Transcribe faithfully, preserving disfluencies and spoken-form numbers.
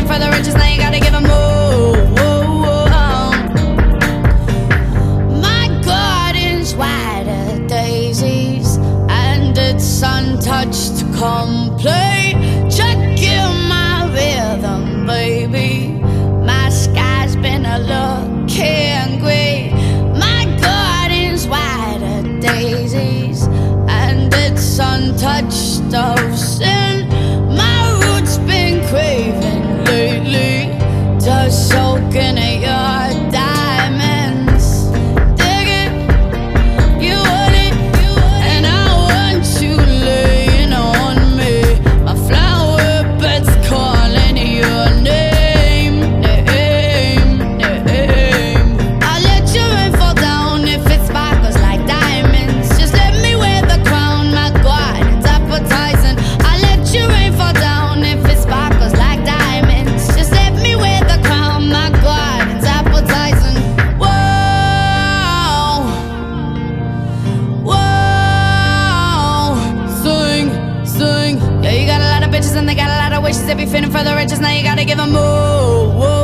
for the riches, now you gotta give them more. My garden's whiter daisies, and it's untouched complete. Check in my rhythm, baby. My sky's been a looking great. My garden's whiter daisies, and it's untouched of sin. My roots been craving lately to soak in your diamonds. Dig it, you want it, and I want you laying on me. My flower bed's calling your name, name, name. I'll let your rain fall down if it sparkles like diamonds. Just let me wear the crown, my God, it's appetizing. I'll let your rain fall down if it sparkles like diamonds. Just let me wear the crown, my God, it's appetizing. Whoa, whoa, sing, sing. Yeah, you got a lot of bitches and they got a lot of wishes. If you're feeling for the riches, now you gotta give them more. Whoa.